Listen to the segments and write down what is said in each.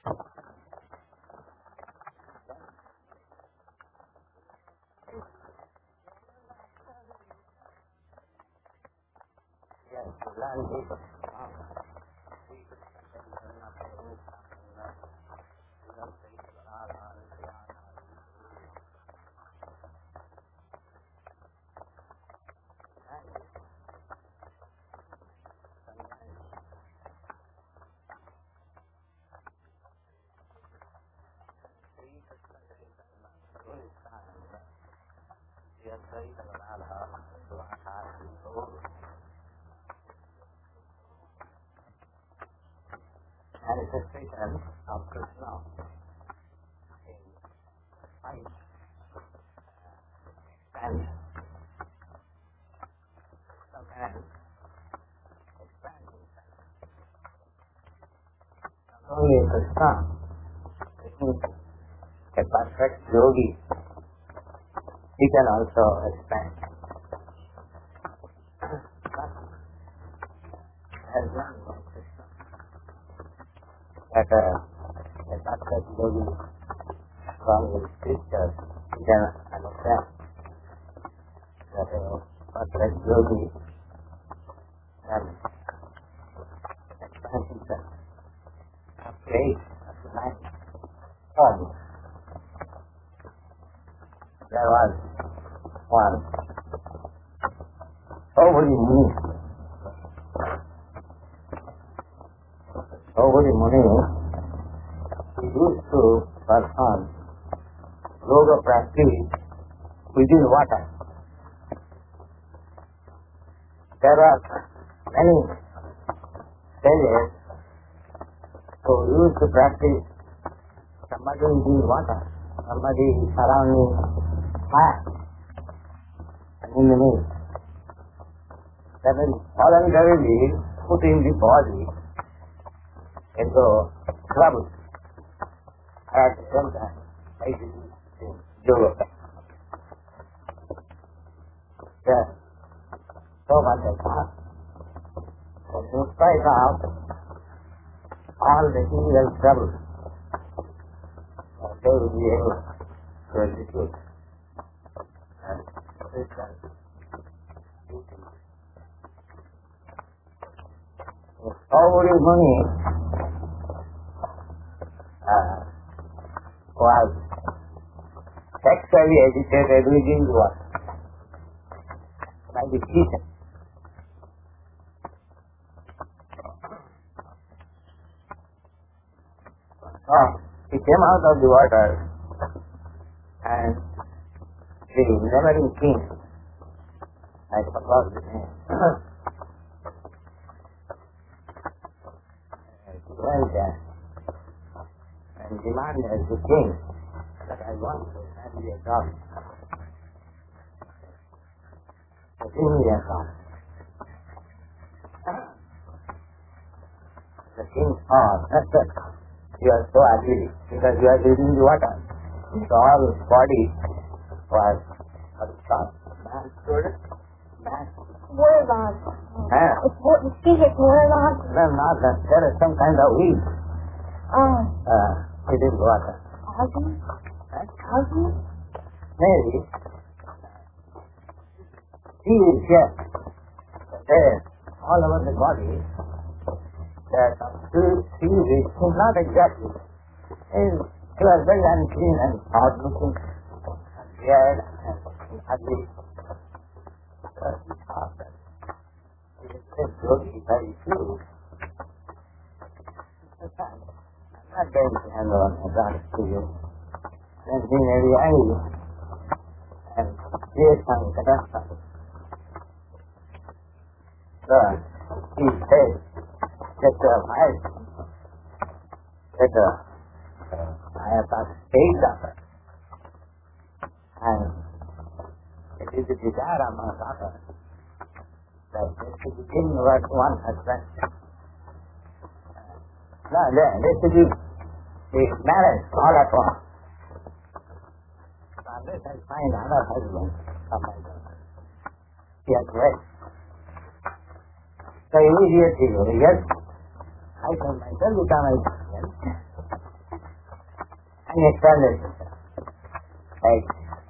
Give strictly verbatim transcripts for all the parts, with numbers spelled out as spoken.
Yes, learn deeper. Manifestation of Krishna in five and the man expanding. Not only Krishna, it means a perfect yogi, he can also expand. But as one of Krishna, that uh, a perfect yogi from the scriptures, he can understand that a perfect yogi can expand himself, upgrade of the mind. Form. There was one Saubhari Muni. Saubhari Muni, he used to perform yoga practice within water. There are many sages who used to practice somebody within water, somebody surrounding fire, and in the middle. That is voluntarily putting the body into trouble. At the same time, I do yoga. Yes. So much as that. So in spite of all the evil trouble, they will be able to execute. And this is Saubhari Muni uh, was sexually agitated within the water by the teacher. So he came out of the water and the neighboring king, I forgot the name, went there and demanded the king that I want to marry your daughter. The king is God. The king thought, you are so ugly because you are breathing the water. His whole body was shot. Man, man. Word on. Huh? It's what you see it word on. No, not that. There is some kind of weed. Oh. Uh, it is water. Algae? Huh? Algae? Maybe. He is here. There, all over the body, there are some two seaweed, not exactly. It was very unclean and odd looking, and weird and ugly. But he thought that it is very, very true. I'm not going to handle on my daughter to you. Then he may be angry and create some catastrophe. So he said, that uh, I, that uh, I have got stage daughter, and it is the desire of my daughter that they should be given what one husband. No, they, they should be the marriage all at once. So unless I find another husband for my daughter, he has wait. So immediately, yes, I can myself become a husband, unexpanded system. Like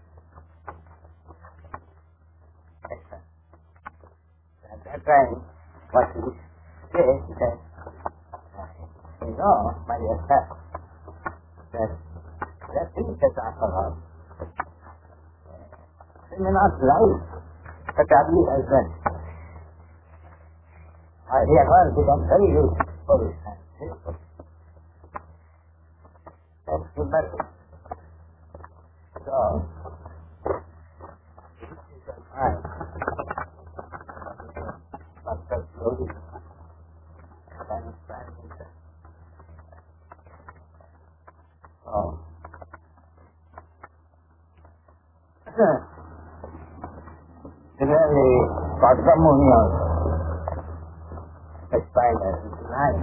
at that time, what he says is that, you know, my dear sir, that there are things that after all, they may not like the taboo as well. Uh, he has all become very useful for his time. That's the matter. So, this is a time. But the slowly, kind of practice. So, similarly, Padmamuni also explained as nine.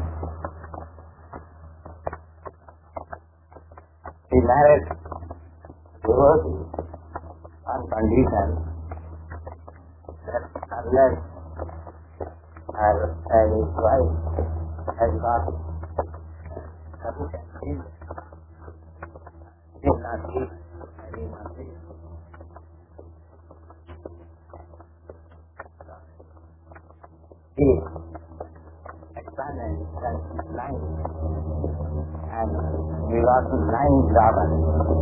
He married devotees on condition that unless her uh, his wife has got sufficient children, he will not leave, he will not leave. He expanded his line and we got nine daughters.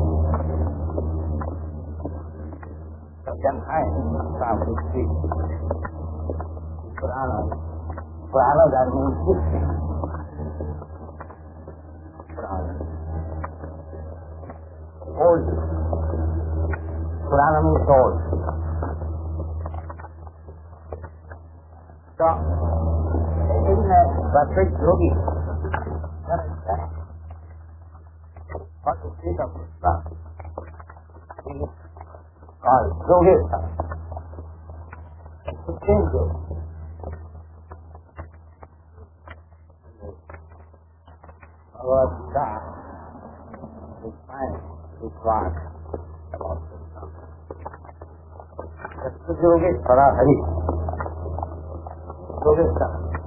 So sometimes from his feet, Purana, Purana that means history. Purana. Old. Purana means old. So, in a perfect yogi, what is that? What is this of Islam? It is called Yogesha. It's a change of our Buddha is fine, is what about Islam. That's the Yogeshwara Hari. Yogesha.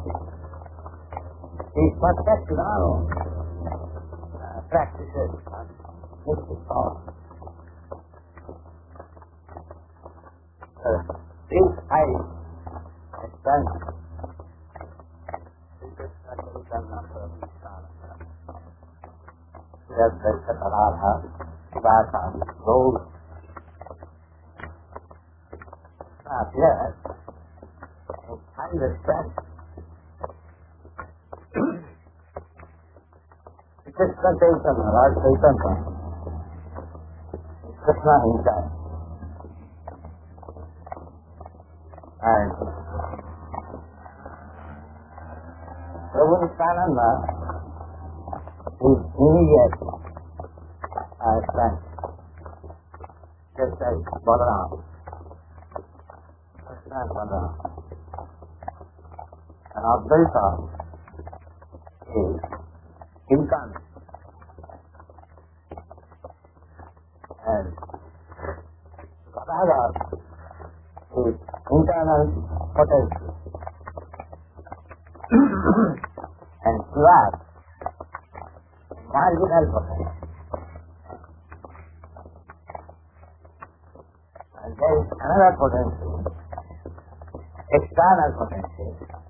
He perfected our own uh, practices on mystic thought. Uh, this I have done. This is not the return number of Islam. Just like the Radha, Sivasa, those. Now, yes, I understand. Krishna Chaitanya, Lord Chaitanya, Krishna himself. And Prabhu Nityananda is immediate uh, friend, just like Balaram, Krishna and Balaram. And Advaita is incarnate. And Radha is internal potential. And Shiva marginal potential. And there is another potential, external potential.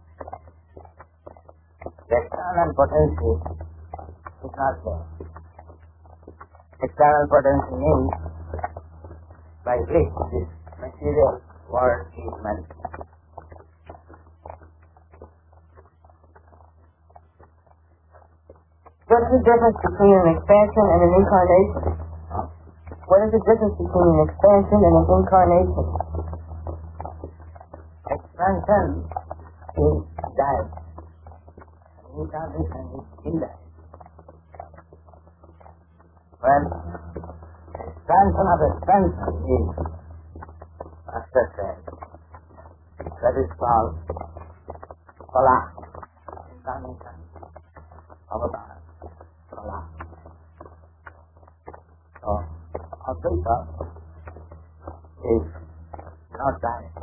The external potential is not there. External potential means by which this material world is manifest. What is the difference between an expansion and an incarnation? Huh? What is the difference between an expansion and an incarnation? Expansion is direct. Incarnation is indirect. Well, expansion of expansion is Master said. That is called Pala. Incarnation. Avatar. Pala. So, Advaita is not direct.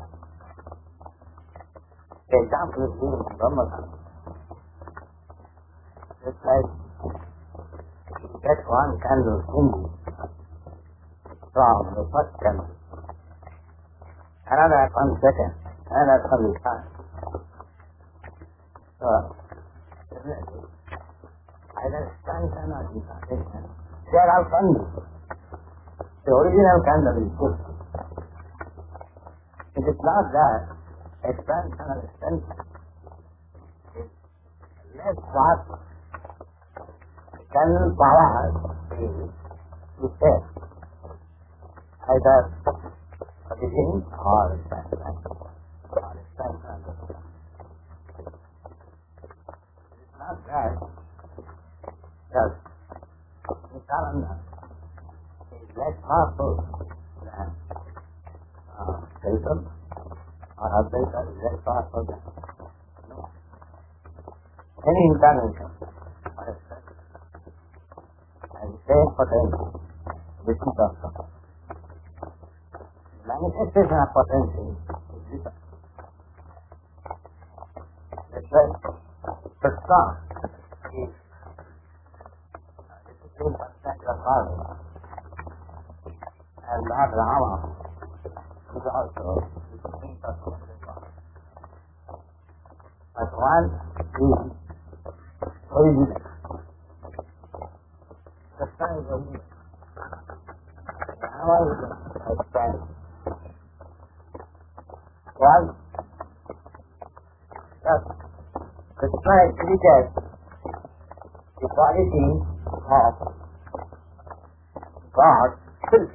The example is given in Brahma. Just like you get one candle hinges from the first candle. Another one second, another one third. So, definitely, either expansion or deformation, they are all candles. The original candle is good. It is not that expansion or extension is less fast. Candle power is to say either addition or expansion or expansion. It is not that that the calendar is less powerful than uh, Satan, or a Satan is less powerful than no. Any incarnation or expression has the same potential, which is also. Manifestation of potential is different. That's why Krishna is discipline percent of power, and Lord Rama is also discipline percent of power. But one is original. Krishna is original. Rama is expanded. One, thus, Krishna exhibited the quality of God fully.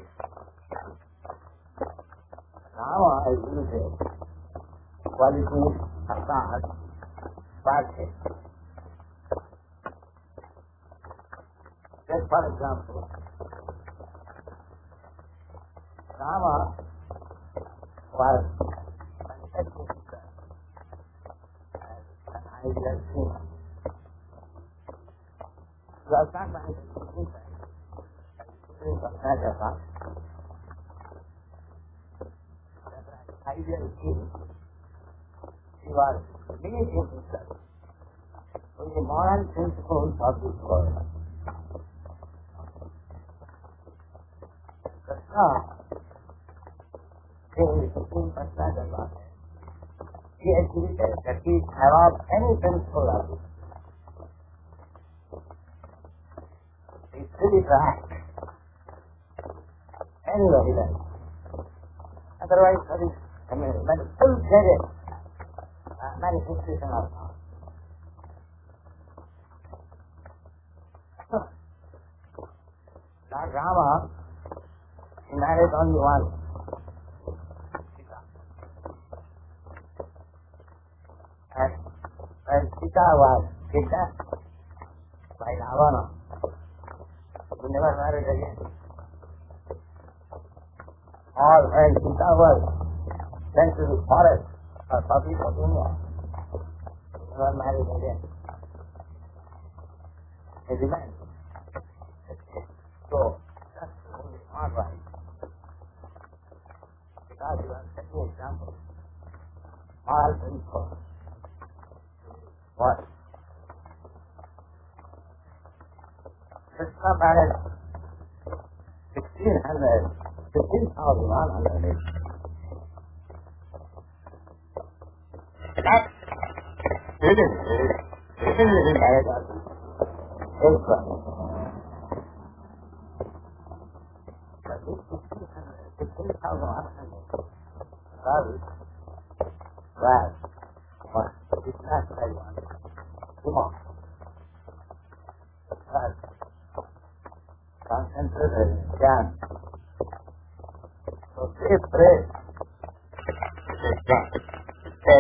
Rama exhibited the quality of God partially. Just for example, Rama was manifesting himself as an ideal king. He was not manifesting himself as the supreme personality of God. As an ideal king, he was limiting himself to the moral principles of this world. Krishna, being the supreme personality of God, he exhibited that he above any principle of it. He is free to act anywhere he likes. Otherwise, that is, I mean, that is full-fledged uh, manifestation of God. Lord Rama, he married only one. And when Sita was kidnapped by Ravana, he never married again. Or when Sita was sent to the forest or public of India, he never married again. He remained. So, that's only not right. Because you are setting examples. Moral principles. What? Krishna married sixteen hundred, fifteen thousand one hundred. That didn't, didn't really married us. But this sixteen hundred, fifteen thousand one hundred, sorry, well, what? It's not very one. Come on. But concentrated in jam. So they pray. They jump. They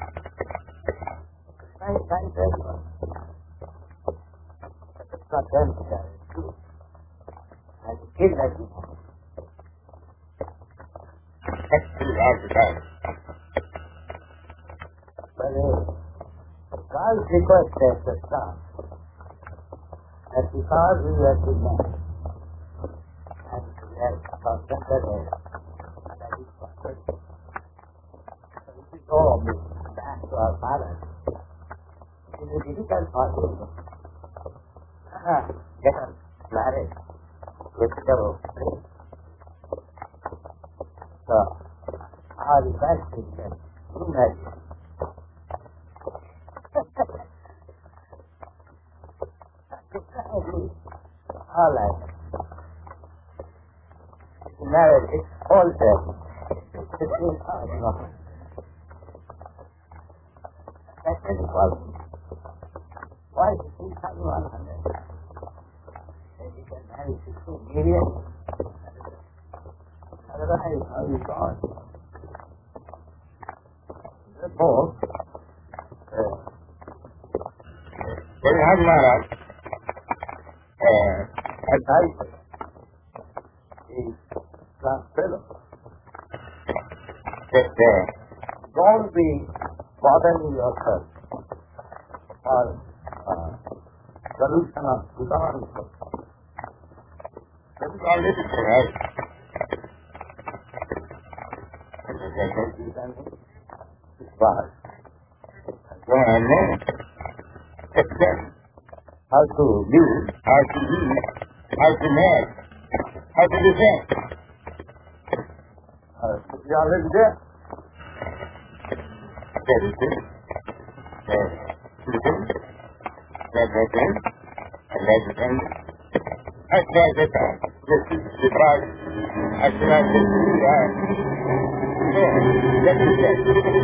try, try, try. But it's not them to carry it too. And you feel like you want. Let's do that today. But God's request is the star. That because we are good men, and we have concentrated, and that is perfect. So if we go back to our Father, it is difficult for him. Get up, married with several things. So, our advice is that you marry. All right. Marriage is altered. Between us, no. That is the problem. Why is he coming one hundred? Then he can marry sixteen million. Otherwise, how is God? Therefore, Prahlad Maharaj advised his class fellow that uh, don't be bothering yourself for uh, solution of Sudan. That is already correct. But when I know except how to live, how to eat, how to marry, how to defend. Uh, you already there? That is it. So, listen, that was it, and that is it. I tried that time. This is the part. I tried this to the eye. So, that is it.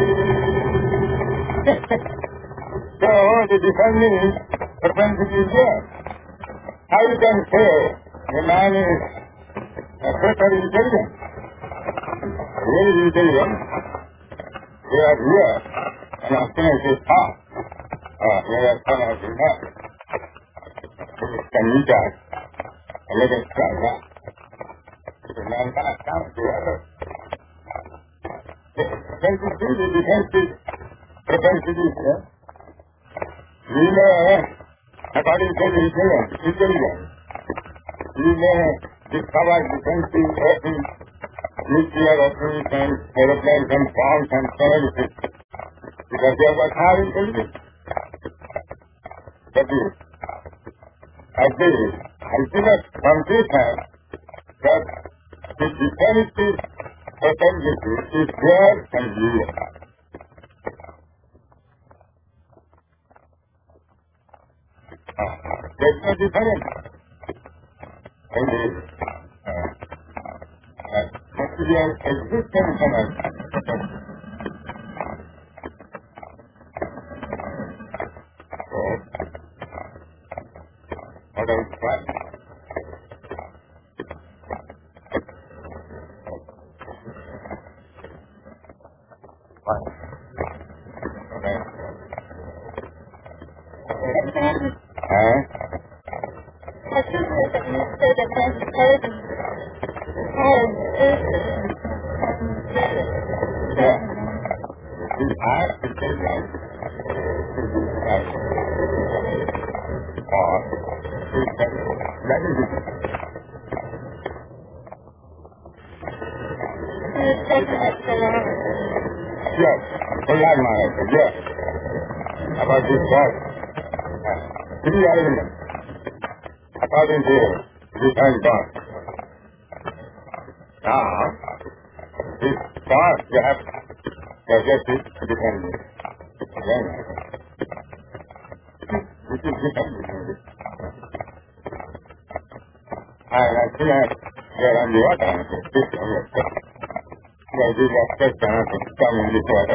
So, the defending propensity is there. How you can say a man is a super intelligent? Really intelligent. They are here, and as soon as they talk, uh, they are some of them have. Can you judge? And let us try that. The man cannot count the other. The propensity, the defensive propensity is there. We may, according to intelligence, intelligence, we may discover defensive weapons, nuclear weapons and aeroplanes and bombs and terrorists, because they have got high intelligence. That is, as the ultimate from this hand, that the defensive propensity is there and real. There's no difference. And the uh, material existence of us. So, what else? What? Huh? Yeah. The art is the right. Or, that is it. Yes, Prahlad Maharaj, yes. About this God. Three arguments. According to this and God. Now, this God you have suggested to defend it. Then, this is defended. And I see that there on the other hand, this on your step. So this is a question of coming this water.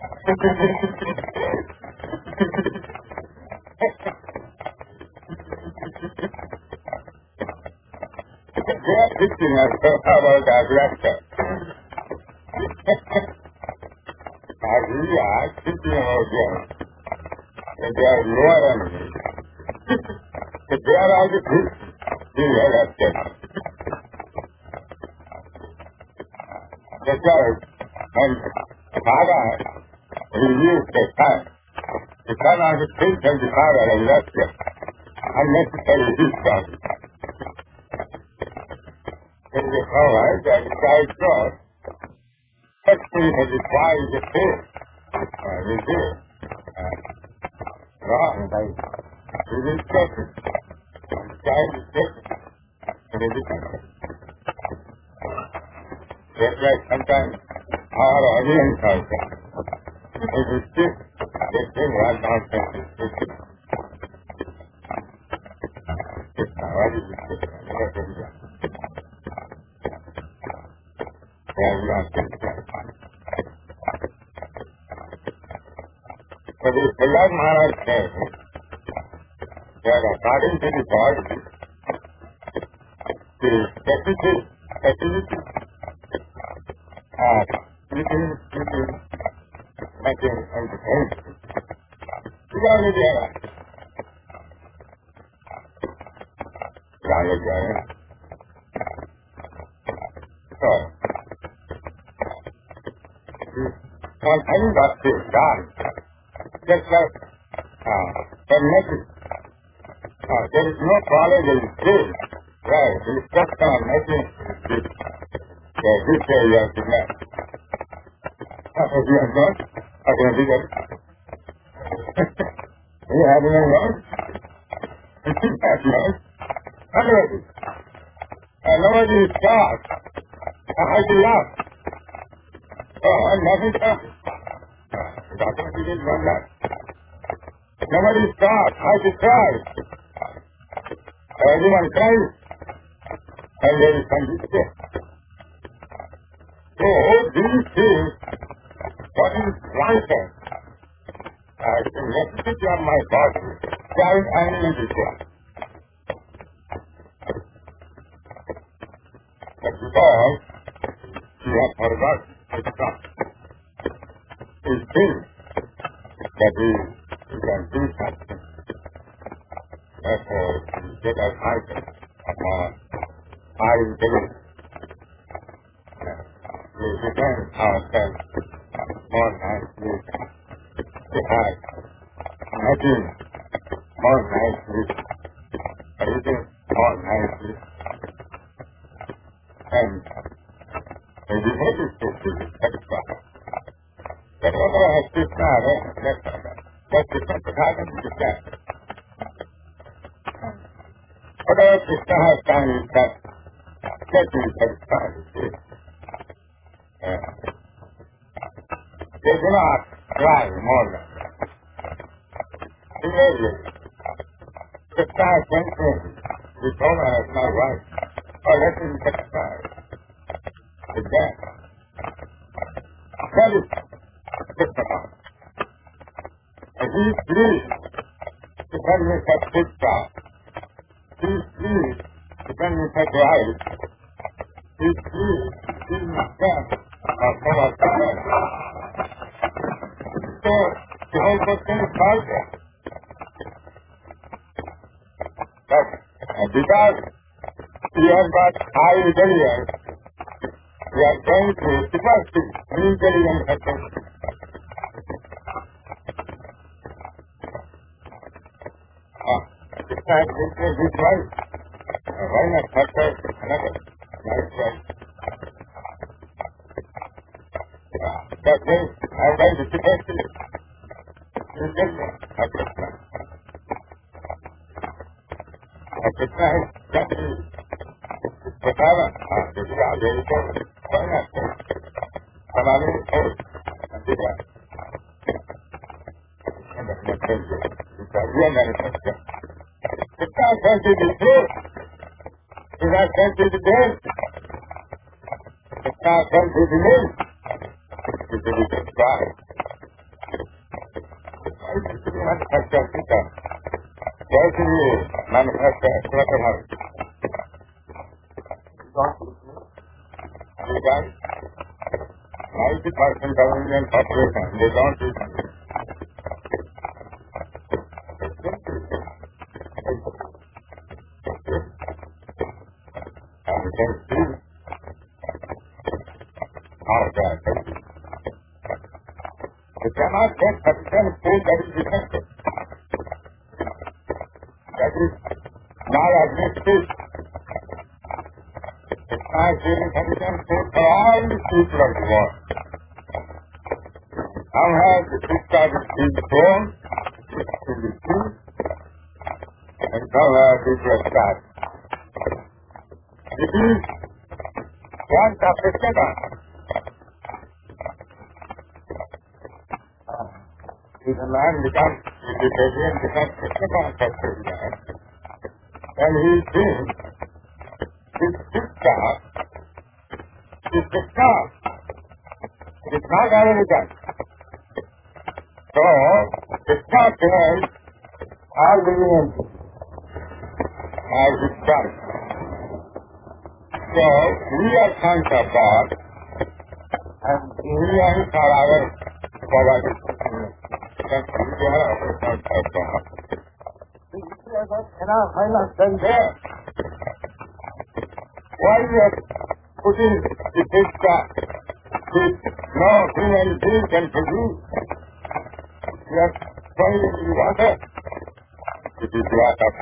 They are teaching us about our laughter. As we are teaching about them, that they are lower enemies. But they are also teaching the laughter. The church and Bhava reduce the time. You cannot think of the power of laughter. Unnecessary discourse. In the power that Christ God, such things as the fly is the faith. Uh, is it? Uh, wrong. It is perfect. Christ is perfect. different. Just like sometimes our audience also, it is just, this thing was not consistent. What is it? What is it? Yeah, we are consistent. But if Prahlad Maharaj says that according to the body, the specific activity are eating, sleeping, making, and behaving. It's already there. It's already there. So, when any bhakti is done, just like uh, the message, uh, there is no college in school where the instruction on making this, uh, this way you have to learn. If you have not, how can you do that? You haven't learned? You have learned? Otherwise, uh, nobody is taught how to laugh. Oh, I'm nothing taught. Doctor, he didn't learn that. Nobody is taught how to cry. Everyone cries, and there is some distress. So, these things, what is lighter? I can necessity of my body, crying and in distress. But because you have forgotten to stop, is this that we, we can do something. Therefore, we get a title of our high intelligence. We defend ourselves more nicely. We have imagine more nicely, reading more nicely, and the behavior system is satisfied. But whether I have Krishna or less of that, what different happens is that. Whatever Krishna has done is that, let me satisfied with this. Uh, they do not cry more than that. Immediately, Krishna has done things which Roma has not right, or let him be satisfied with that. That is Krishna. And he is pleased to send me such good stuff. He is pleased to send me such life. He is pleased to see me death of some of them. So, the whole question is false. But uh, because we have got high intelligence, we are going to deposit intelligence attention. Krishna has written his wife. Why not factor another nice wife? That means I am going to deposit intelligence of Krishna. Krishna has got his Pratava. This is how they report. Why not? Samali report. And did that. And that's not very good. It's a real manifestation. It's not sent to the truth. It's not sent to the dead. It's not sent to the living. It's a little cry. It's to be manifested. Why do you manifest a proper heart? You guys, ninety percent of Indian population, they don't do something. And you can see how that is. You cannot get sufficient food that is defective. That is not existed. It's not giving sufficient food for all the people of the world. Somehow the picture is being born, it's in the truth, and somehow it is start. It is one of the second. If a man becomes vegetarian, becomes the second of president, and he thinks his sister is the star. It is not already done. So, the star tells all the empty as it does. So, we are sons of God, and millions are our providers. And we are our sons of God. Enough, I must then There. Why you are putting the picture with no human being can produce? You are boiling the water. It is water.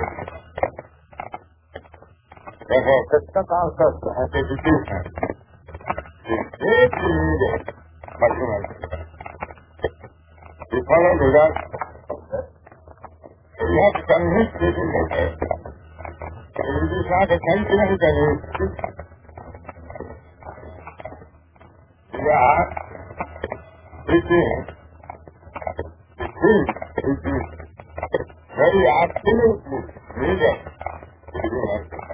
Therefore, the concept has education is greatly needed for human beings. You follow the law. You have to convince people that it is not a sentimental issue. We are preaching the truth which is very absolutely needed to the human being.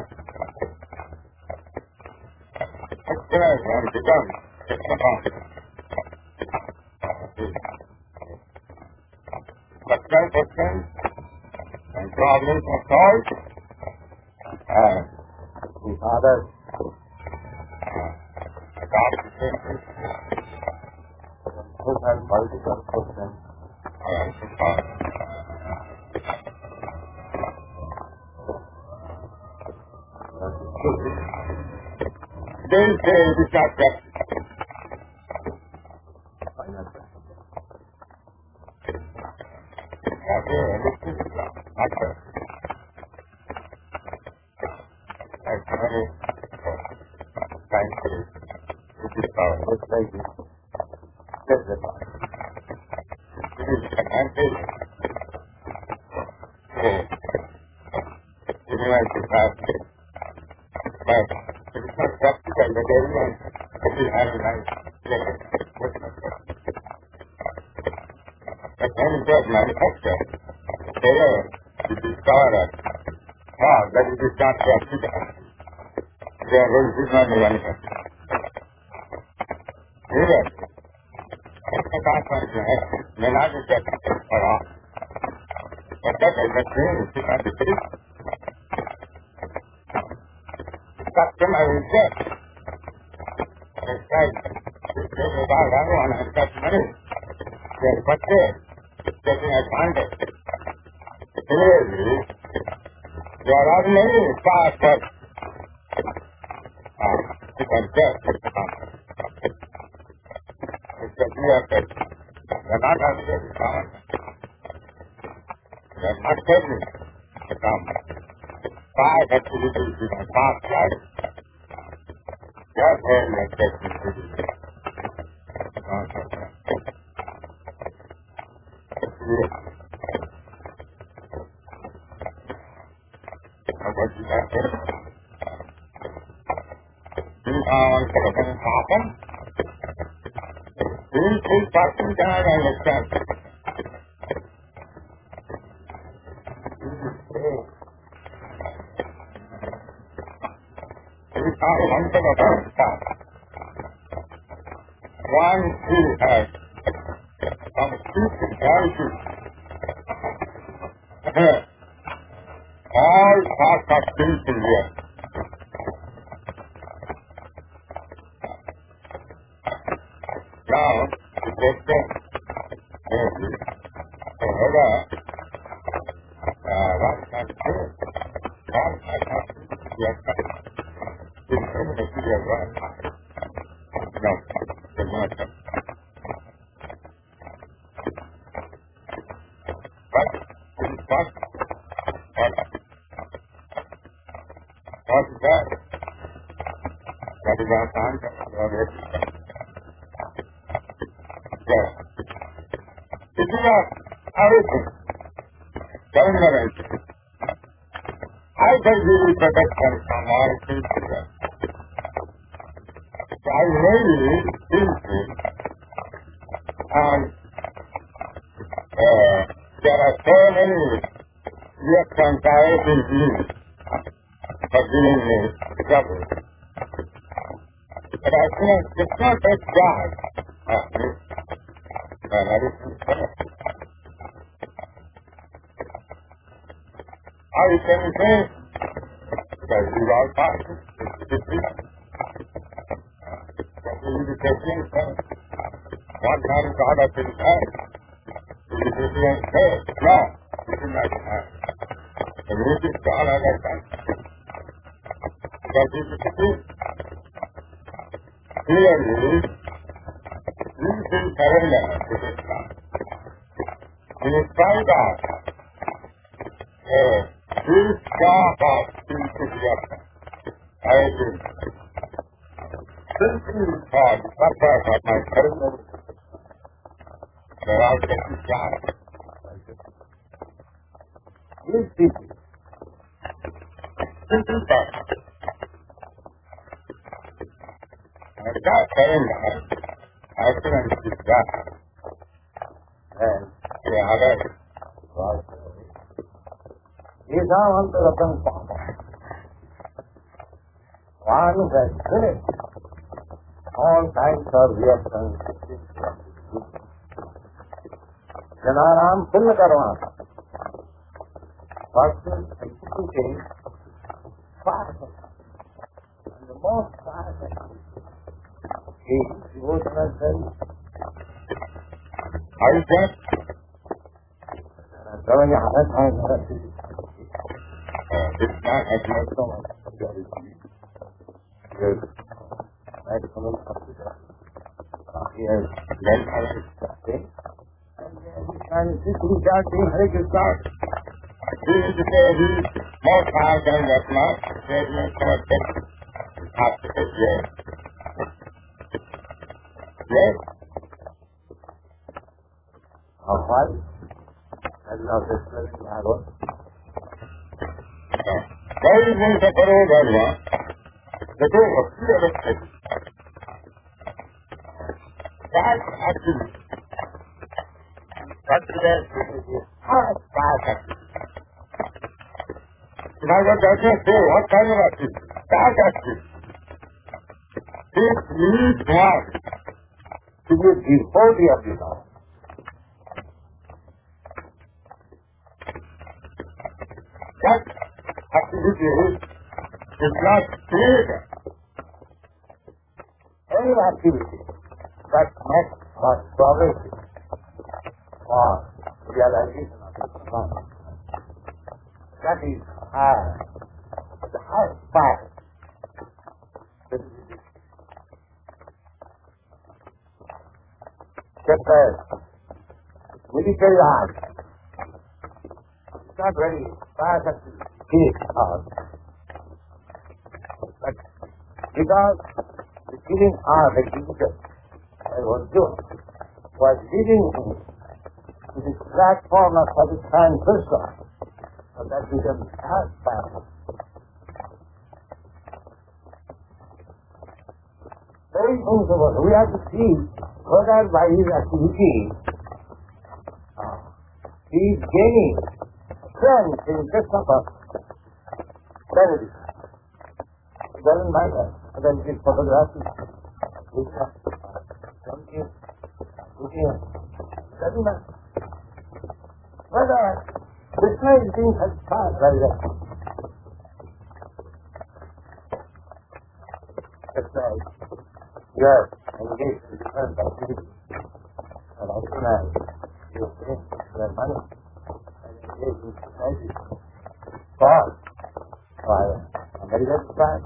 Excellent and become excellent. Success, success, and problems are solved, and the Father adoption who has multiple questions. and solved. They say it is not justice. Okay, this is not justice. That's very scientific. It is power. This lady testifies. It is advantage. So, everyone should have it. But it is not practical that everyone will have a nice level. But when it was manufactured, they are to discover ah, that it is not practical. They are going to not manufactured. Really? इसके पास जो है मिला के क्या और क्या कहते हैं इसके साथ विपरीत customer is dead. It's like they without everyone has got money. They're but there, taking advantage. Clearly, there are many parts of uh, different death. It's a clear that they're not actually common. They're not certainly common. Five activities in a past life. Just very like activities. What you have to do on something happen. These three persons cannot understand. One thing about that, one who has some stupid attitude, all parts of things in here. Now, the question is, whether one can do one has yes, in some material world. No, there's not. But it is not what, what is that? That is our answer. Yes. It is not everything. Government. I they really protection from all people. I really think and uh, there are so many reactions I have been used for giving me trouble. But I think it's not that bad. Uh, and I didn't say I can say that you are fine. It's different. But the invitation says, one man God of his head. The invitation says, no, this is not enough. The music is all other time. That is the thing. Clearly, we will surrender to this God. In spite of uh, this God of enthusiasm, I think, simply for the purpose of my surrender, there are certain God. These people, simple thought, and that surrender, I think is God. And the other was is our Antaratam Papa. One has finished all kinds of reactions. Janaram Punya Karvana. First is executing fire. And the most fire is devotional service. I said, telling you how that time that is. This man has not so much security. Because maximum computer. He has learned how to start it. And he can sit in that thing, how to start. He is to say he is more far than that much. There is no concept. It's hard to say yes. Yes. How far? And now this is the arrow. Why is one the Karo Dharma? The two of two elected. That actually, that is the hard part actually. Now what does it say? What kind of activity? That activity. This needs one to be a devotee of the Lord. That activity is, is not created. Any activity that makes us progressive or realization of the Son, that is high, the highest part. Just as military art, it's not very fast at the kill art. But because the killing art that Jesus was doing was leading him to this platform of satisfying Krishna, so that becomes as fast. Very principle. We have to see whether by his activity uh, he is gaining strength in Krishna consciousness. Then it is. It doesn't matter whether it is photography, Krishna, something, looking at it. It doesn't matter. Whether Krishna is being satisfied by that. That's right. Yes, engaged in different activities. And also now, you pay their money and engage in society. God, why, I'm very satisfied.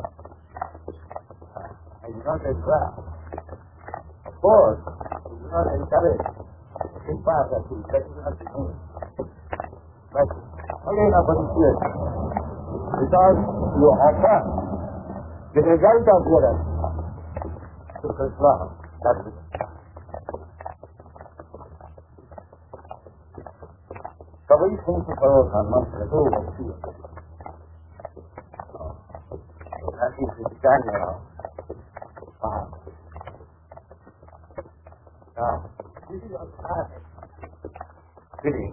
I do not extract. Of course, I do not encourage in part that is that is not the thing. But again, appreciation. Because you offer the result of your action. To Krishna, that's it. सभी संत करो धर्म प्रभु भक्ति practice is done now. Uh, now, this is a classic sitting.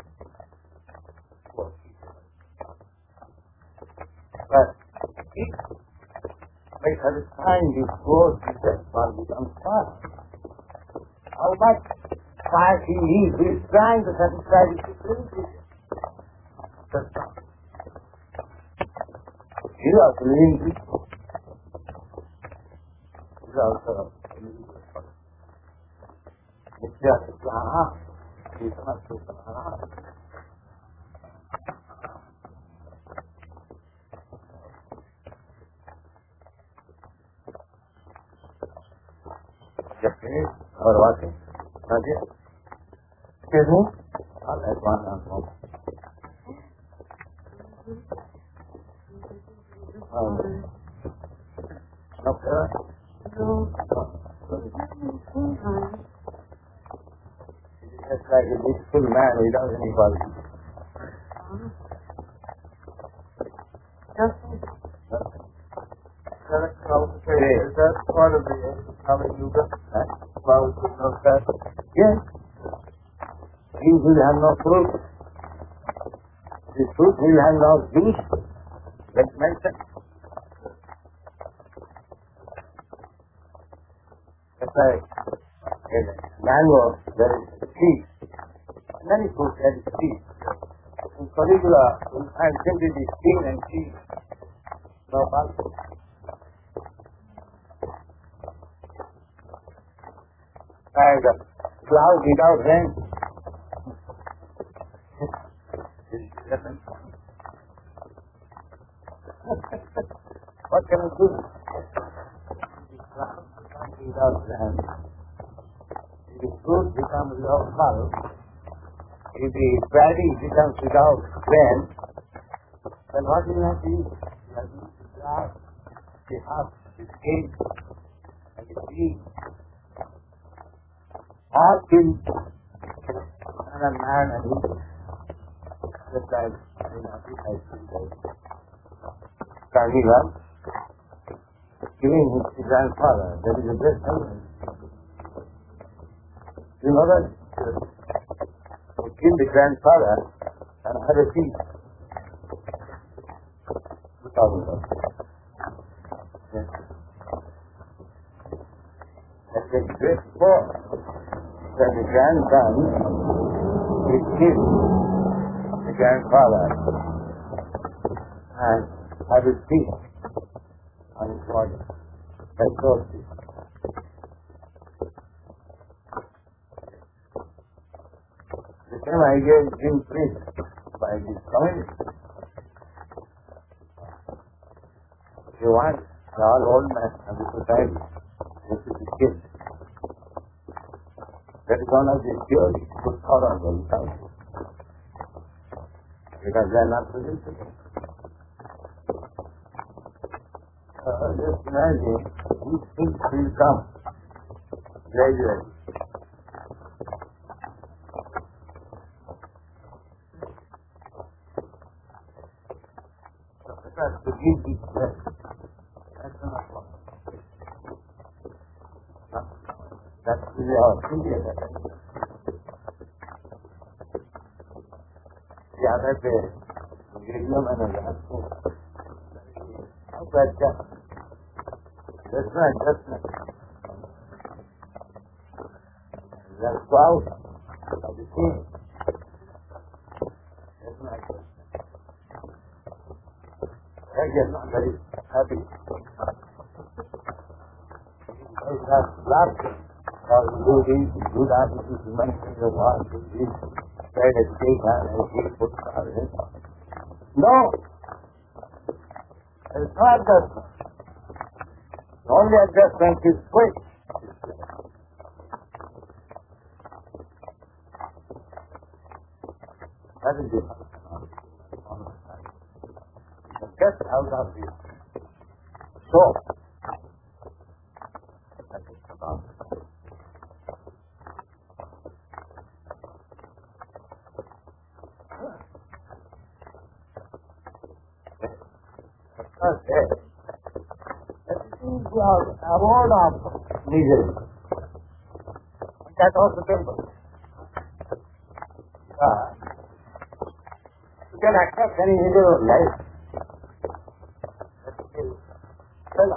But if by the time you close this one becomes fire, how much fire he needs, he is trying to satisfy his security. That's not. He is also living people. He is also living people. It's just a plan. He is not so plan. Just finish our working. Not yet. Excuse me? I'll add one answer. Um, okay. It's like a beautiful man without any quality. Nothing. Is that part of the Kama Yuga? Huh? Flowers with no fat? Yes. He will have no fruit. The fruit will have no juice. Let's mention. That's like in mango, there is seed. Many fruits there is seed. In caligula, you find simply the skin and seed. No pulp. And a cloud without rain. What can I do? The cloud becomes without rain. If the fruit becomes without pulp, if the paddy becomes without rain, then what do you have to use? You have to use the grass, the husk, the skin, and the seed. All killed and a man and he just like in Africa. Carnival killing his grandfather. That is a great evidence. You know that? He killed the grandfather and had a feast. two thousand dollars. Yes. That's a great sport. That the grandson is killed the grandfather and have his feet on his body. That's so sweet. The same idea is being preached by this community. They want the all old men of the society to be killed. That is one of the theories put out on themselves. Because they are not producing it. Uh, just imagine, these things will come gradually. Because to give this breath, that's not possible. That's really our previous attention. The other day, William and I asked him, how about that? That's not adjustment. That's cloud of the king. That's not adjustment. I get not very happy. Because that's laughter. Or do this, do that, this is humanity of all, do this, try to take and take put on it. No! It's not adjustment. The only adjustment is quick. That is it. Get out of this. So, that is about it. Okay. is the award of misery. That also temple. Uh, you can accept any miserable life. Well,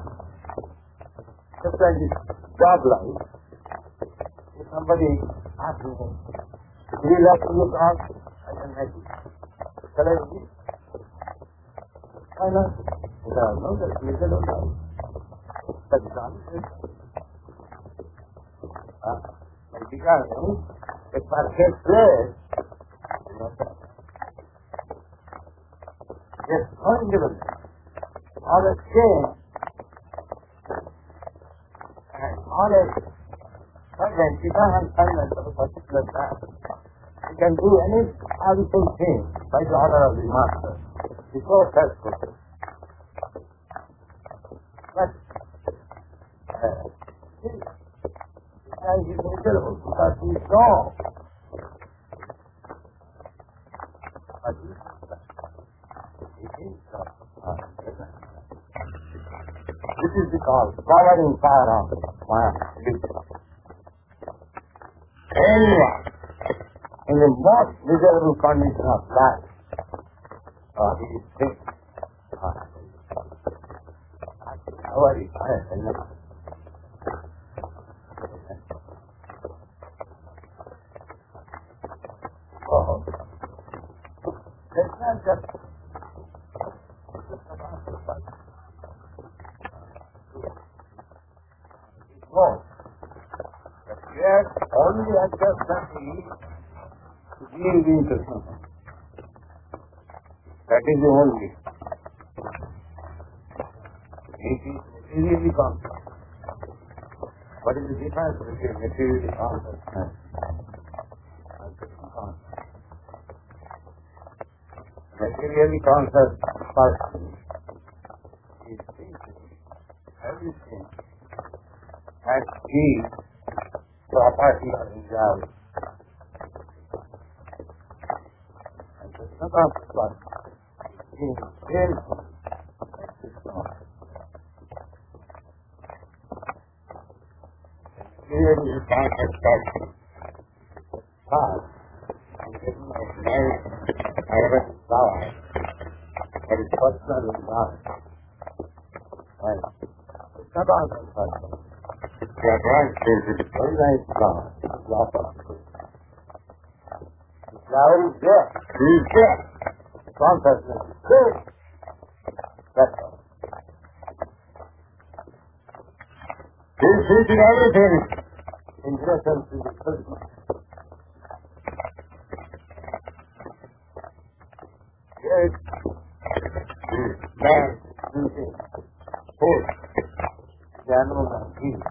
just like this job life, if somebody asks me, do you like to look out? I can make it. Shall I do it? Why not? Because no, that's miserable life. That's not it. Ah, but because if I get there, you know, yes, ungiven. All the change and all the servant, you can't have servant of a particular time. You can do any harmful thing by the order of the master. It's so successful. But uh, this guy is miserable because he is wrong. But he is wrong. This is called covering fire on my lips. Anyone in the most miserable condition of life, uh, he is sick. How are you? Oh, it's not just no. But yes, only adjustment is to give into something. That is the only. It is materially conscious. What is the difference between materially conscious and conscious? Materially conscious person is thinking everything has key property of himself. And the subconscious one is painful. Here is the conscious person. Past. And this is a very private flower. But it's personal in God. And the subconscious person. The advanced is a very nice flower. Flower. The flower is there. He is there. The consciousness is there. That's all. He is seeking everything in reference to the person. Yes. Man, thinking. Food. The animal and peace.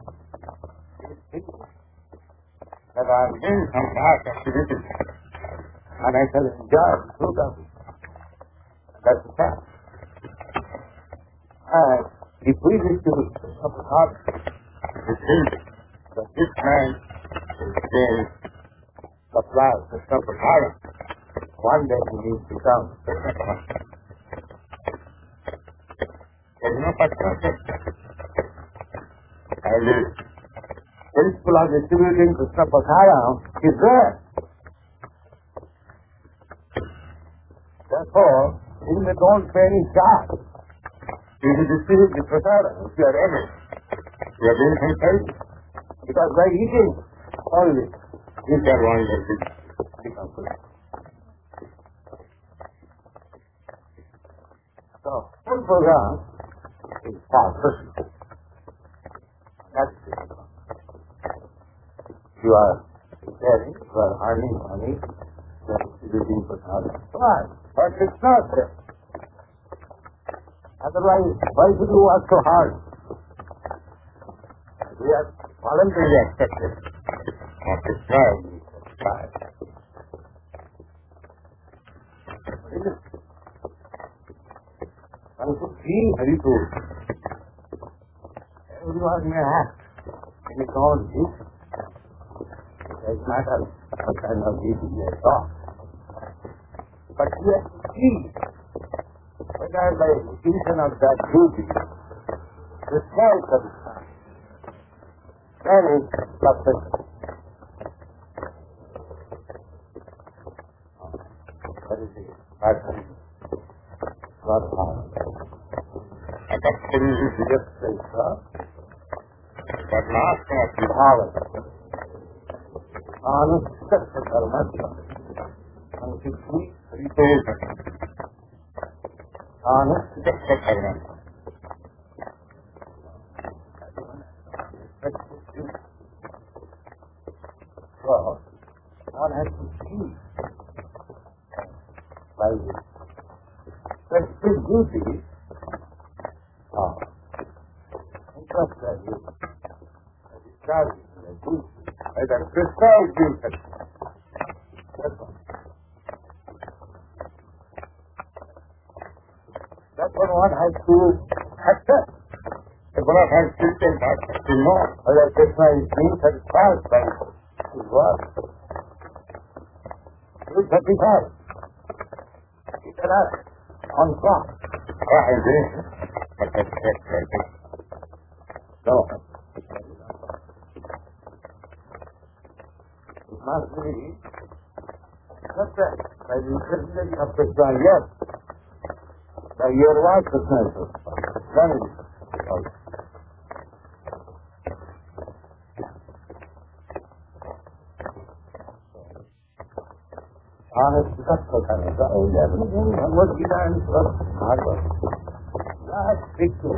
That I am doing some past activities and I shall enjoy the fruit of it. That's the fact. And if we wish to have a thought, to think that this man is being supplied with some power, one day he needs to come. There is no particular I live. Principle of distributing Krishna Prasada is there. Therefore, even they don't pay any charge. You will distribute the Prasada if you are able. You are doing some service. Because by eating only, you can only become good. So, full program is for Krishna. That's it. You are sharing, you are earning money, you are distributing Prasada. Why? But it's not there. Otherwise, why should you work so hard? We are voluntarily accepted. Not destroyed. One should feel very good. Everyone may act in his own way. It does not matter what kind of duty they are taught. But we have to see whether by execution of that duty destroys Adhikari. That is substance. That is the pattern. Not harm. And that's the reason He just says, sir, that last of the Bhavat. Anustasya dharmasya. Sankirti Ritosa. Anustasya dharmasya. So, one has to see by this. Specific duty, ah, interest value, discharge the duty, by the prescribed duty. That's all. That's what one has to accept. If one has to take that, to know Whether Krishna is being satisfied by his work. He is satisfied. He cannot on top. what I do, but that's it. No. It must be accepted by the intensity of Krishna, yes. By your life, Krishna is satisfied. Then it is satisfied. Honest, that's what kind of Bhagavad Gita and Bhagavad. That's big too.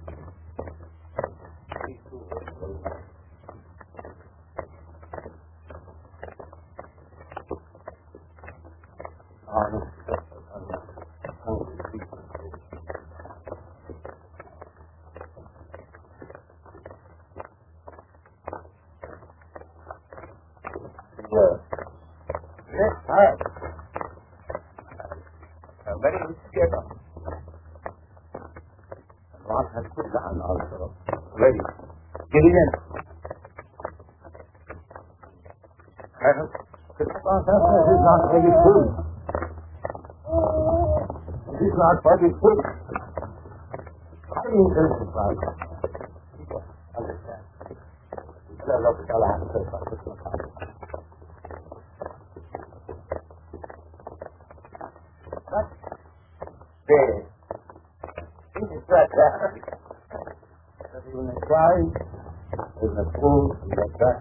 Big too. Honest, yeah. Yes, sir. Very instigator. And one has to learn also. Very diligent. And Krishna consciousness is not very full. It is not very full. Very intensified. People understand. It's a logical answer for Krishna consciousness. But the thing is that that even a child, even a fool, even a cat,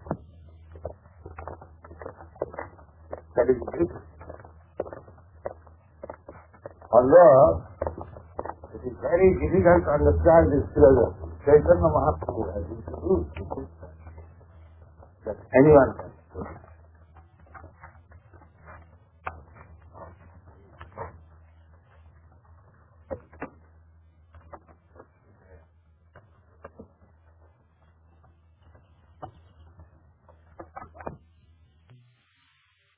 that is big. Although it is very difficult to understand this philosophy, Chaitanya Mahaprabhu has introduced that anyone can